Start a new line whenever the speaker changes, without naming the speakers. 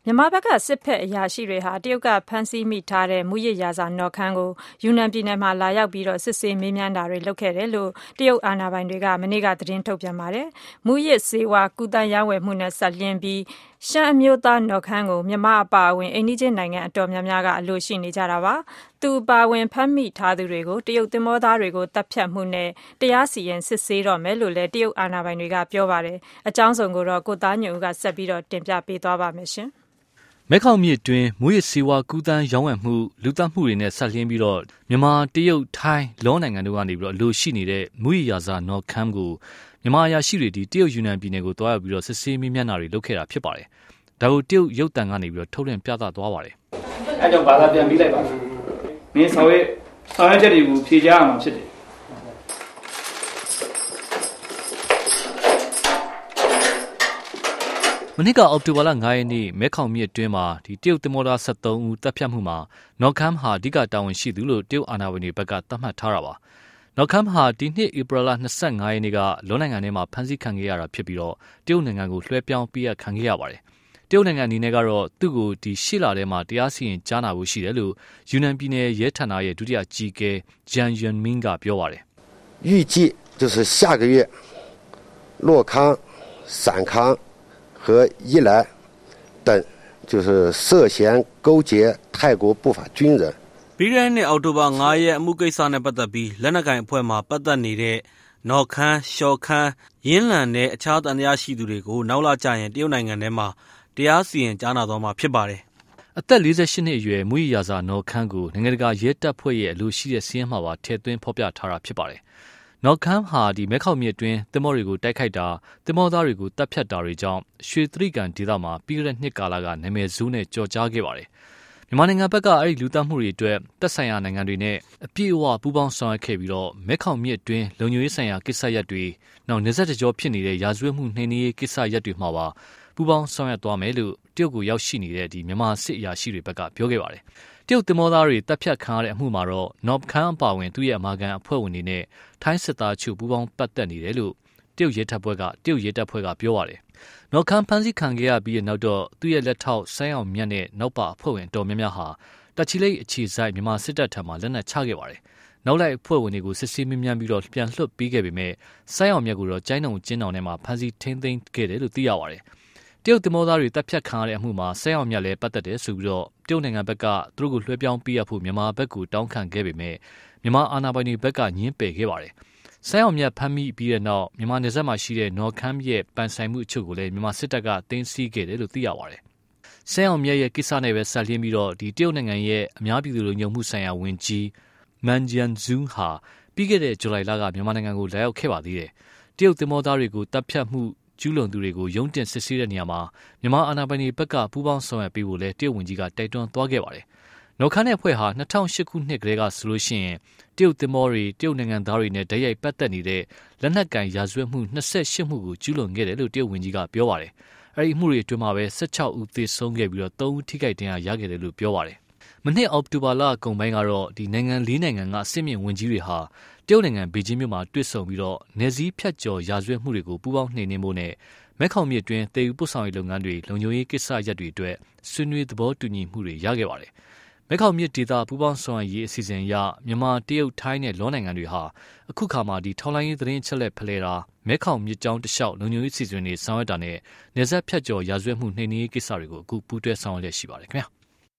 မြန်မာဘက်ကစစ်ဖက်အရာရှိတွေဟာတရုတ်ကဖမ်းဆီးမိထားတဲ့မူရစ်ရာဇာနော်ခမ်းကိုယူနန်ပြည်နယ်မှာလာရောက်ပြီးစစ်ဆေးမေးမြန်းတာတွေလုပ်ခဲ့တယ်လို့တရုတ်အာဏာပိုင်တွေကမနေ့ကသတင်းထုတ်ပြန်ပါတယ်။မူရစ်ဆေးဝါးကူးသန်းရောင်းဝယ်မှုနဲ့ဆက်လျင်းပြီးရှမ်းအမျိုးသားနော်ခမ်းကိုမြန်မာအပါအဝင်အိမ်နီးချင်းနိုင်ငံအတော်များများကအလိုရှိနေကြတာပါ။သူအပါအဝင်ဖမ်းမိထားသူတွေကိုတရုတ်သင်္ဘောသားတွေကိုတပ်ဖြတ်မှုနဲ့တရားစီရင်စစ်ဆေးတော့မယ်လို့လည်းတရုတ်အာဏာပိုင်တွေကပြောပါတယ်။အကြောင်းစုံကိုတော့ကိုသားညွန့်ဦးကဆက်ပြီးတင်ပြပေးသွားပါမယ်ရှင်
။မဲခေါင်မြစ်တွင်မူရစ်ဆေးဝါးကူးသန်းရောင်းဝယ်မှုလူသတ်မှုတွေနဲ့ဆက်လျင်းပြီးမြန်မာတရုတ်ထိုင်းလောနိုင်ငံတို့ကနေအလိုရှိနေတဲ့မူရစ်ရာဇာနော်ခမ်းကိုမြန်မာအရာရှိတွေတရုတ်ယူနန်ပြည်နယ်ကိုတွားရောက်ပြီးစစ်ဆေးမေးမြန်းတာတွေလုပ်ခဲ့တာဖြစ်ပါတယ်။ဒါကိုတရုတ်ရုပ်သံကနေထုတ်လွှင့်ပြသသွားပါတယ်
။အဲကြောင့်ဘာသာပြန်ပြီးလိုက်ပါ။မင်းဆောင်ရွက်ချက်တွေကိုဖြေကြားရမှာဖြစ်တယ်။
မနေ့ကအောက်တိုဘာလ9ရက်နေ့မဲခေါင်မြစ်အတွင်းမှာတရုတ်သင်္ဘောသား73ဦးတပ်ဖြတ်မှုမှာနော်ခမ်းဟာအဓိကတာဝန်ရှိသူလို့တရုတ်အာဏာပိုင်တွေဘက်ကသတ်မှတ်ထားတာပါ။နော်ခမ်းဟာဒီနှစ်ဧပြီလ25ရက်နေ့ကလောနိုင်ငံထဲမှာဖမ်းဆီးခံခဲ့ရတာဖြစ်ပြီးတရုတ်နိုင်ငံကိုလွှဲပြောင်းပေးခံခဲ့ရပါတယ်။တရုတ်နိုင်ငံအနေနဲ့ကတော့သူ့ကိုရှေ့လထဲမှာတရားစီရင်ကြားနာဖို့ရှိတယ်လို့ယူနန်ပြည်နယ်ရဲဌာနရဲ့ဒုတိယအကြီးအကဲဂျန်ယွန်မင်းကပြောပါတယ်
။预计就是下个月洛康、陕康和宜兰等就是涉嫌勾结泰国不法军人。
ပြီးခဲ့တဲ့နှစ်အောက်တိုဘာ9ရက်အမှုကိစ္စနဲ့ပတ်သက်ပြီးလက်နက်ကိုင်အဖွဲ့မှာပတ်သက်နေတဲ့နော်ခမ်း၊ရှော့ခမ်း၊ရင်းလန်နဲ့အခြားတန်တရားရှိသူတွေကိုနောက်လကျရင်တရုတ်နိုင်ငံထဲမှာတရားစီရင်ကြားနာသွားမှာဖြစ်ပါတယ်
။အသက်48နှစ်အရွယ်မူရစ်ရာဇာနော်ခမ်းကိုနိုင်ငံတကာရဲတပ်ဖွဲ့ရဲ့အလိုရှိတဲ့စီးရင်မှာပါထည့်သွင်းဖော်ပြထားတာဖြစ်ပါတယ်။နော်ခမ်းဟာမဲခေါင်မြစ်အတွင်းသင်္ဘောတွေကိုတိုက်ခိုက်တာသင်္ဘောသားတွေကိုတပ်ဖြတ်တာတွေကြောင့်ရွှေတြိဂံဒေသမှာပြီးခဲ့တဲ့နှစ်ကာလကနာမည်ဆိုးနဲ့ကြော်ကြားခဲ့ပါတယ်။မြန်မာနိုင်ငံဘက်ကအဲ့ဒီလူသတ်မှုတွေအတွက်သက်ဆိုင်ရာနိုင်ငံတွေနဲ့အပြည့်အဝပူးပေါင်းဆောင်ရွက်ခဲ့ပြီးမဲခေါင်မြစ်အတွင်းလုံခြုံရေးဆိုင်ရာကိစ္စရပ်တွေနောက်နေဆက်တကြောဖြစ်နေတဲ့ရာဇဝတ်မှုနှိမ်နင်းရေးကိစ္စရပ်တွေမှာပါပူးပေါင်းဆောင်ရွက်သွားမယ်လို့တရုတ်ကိုရောက်ရှိနေတဲ့မြန်မာစစ်အရာရှိတွေဘက်ကပြောခဲ့ပါတယ်။တရုတ်သင်္ဘောသားတွေတပ်ဖြတ်ခံရတဲ့အမှုမှာနော်ခမ်းအပါဝင်သူ့ရဲ့အမာခံအဖွဲ့ဝင်တွေနဲ့ထိုင်းစစ်သားချုပ်ပူးပေါင်းပတ်သက်နေတယ်လို့တရုတ်ရဲတပ်ဖွဲ့ကပြောပါတယ်။နော်ခမ်းဖမ်းဆီးခံခဲ့ရပြီးနောက်သူ့ရဲ့လက်ထောက်ဆိုင်းအောင်မြတ်နဲ့နောက်ပါအဖွဲ့ဝင်တော်များများဟာတချီလိတ်အခြေစိုက်မြန်မာစစ်တပ်ထံမှလက်နက်ချခဲ့ပါတယ်။နောက်လိုက်အဖွဲ့ဝင်တွေကိုစစ်ဆေးမေးမြန်းပြီးပြန်လွှတ်ပေးခဲ့ပေမဲ့ဆိုင်းအောင်မြတ်ကိုကျိုင်းတုံကျင်းတောင်ထဲမှာဖမ်းဆီးထိန်းသိမ်းခဲ့တယ်လို့သိရပါတယ်။တရုတ်သင်္ဘောသားတွေတပ်ဖြတ်ခံရတဲ့အမှုမှာဆိုင်းအောင်မြတ်လည်းပတ်သက်တယ်ဆိုပြီးတရုတ်နိုင်ငံဘက်ကသူတို့ကိုလွှဲပြောင်းပေးရဖို့မြန်မာဘက်ကိုတောင်းခံခဲ့ပေမဲ့မြန်မာအာဏာပိုင်တွေဘက်ကညှင်းပယ်ခဲ့ပါတယ်။ဆိုင်းအောင်မြတ်ဖမ်းမိပြီးတဲ့နောက်မြန်မာနယ်စပ်မှာရှိတဲ့နော်ခမ်းရဲ့ပန်ဆိုင်မှုအချို့ကိုလည်းမြန်မာစစ်တပ်ကသိမ်းဆည်းခဲ့တယ်လို့သိရပါတယ်။ဆိုင်းအောင်မြတ်ရဲ့ကိစ္စနဲ့ပဲဆက်လျင်းပြီးတရုတ်နိုင်ငံရဲ့အများပြည်သူလူညုံမှုဆိုင်ရာဝန်ကြီးမန်ဂျန်ဇူးဟာပြီးခဲ့တဲ့ဇူလိုင်လကမြန်မာနိုင်ငံကိုလာရောက်ခဲ့ပါသေးတယ်။တရုတ်သင်္ဘောသားတွေကိုတပ်ဖြတ်မှုကျူးလွန်သူတွေကိုရုံးတင်စစ်ဆေးတဲ့နေရာမှာမြန်မာအာဏာပိုင်တွေဘက်ကပူးပေါင်းဆောင်ရွက်ပေးဖို့လည်းတရုတ်ဝန်ကြီးကတိုက်တွန်းသွားခဲ့ပါတယ်။နော်ခမ်းတဲ့အဖွဲ့ဟာ2008ခုနှစ်ကတည်းကဆိုလို့ရှိရင်တရုတ်သင်္ဘောတွေတရုတ်နိုင်ငံသားတွေနဲ့တိုက်ရိုက်ပတ်သက်နေတဲ့လက်နက်ကင်ရာဇဝတ်မှု28မှုကိုကျူးလွန်ခဲ့တယ်လို့တရုတ်ဝန်ကြီးကပြောပါတယ်။အဲဒီမှုတွေအတွင်းမှာပဲ16ဦးသေဆုံးခဲ့ပြီး3ဦးထိခိုက်ဒဏ်ရာရခဲ့တယ်လို့ပြောပါတယ်။မနှစ်အောက်တိုဘာလအကုန်ပိုင်းကတော့နိုင်ငံ၄နိုင်ငံကအစစ်မြင့်ဝန်ကြီးတွေဟာတရုတ်နိုင်ငံဘေကျင်းမြို့မှာတွေ့ဆုံပြီးနယ်စည်းဖြတ်ကျော်ရာဇဝတ်မှုတွေကိုပူးပေါင်းနှိမ်နင်းဖို့နဲ့မဲခေါင်မြစ်တွင်းတည်ယူပို့ဆောင်ရေးလုပ်ငန်းတွေလုံခြုံရေးကိစ္စရပ်တွေအတွက်ဆွေးနွေးသဘောတူညီမှုတွေရခဲ့ပါတယ်။မဲခေါင်မြစ်ဒေသပူးပေါင်းဆောင်ရွက်ရေးအစီအစဉ်အရမြန်မာတရုတ်ထိုင်းနဲ့လောနိုင်ငံတွေဟာအခုခါမှာထောက်လှမ်းရေးသတင်းအချက်အလက်ဖလှယ်တာမဲခေါင်မြစ်ကြောင်းတစ်လျှောက်လုံခြုံရေးအစီအစဉ်တွေဆောင်ရွက်တာနဲ့နယ်စပ်ဖြတ်ကျော်ရာဇဝတ်မှုနှိမ်နင်းရေးကိစ္စတွေကိုအခုပူးတွဲဆောင်ရွက်လျက်ရှိပါတယ်ခင်ဗျာ။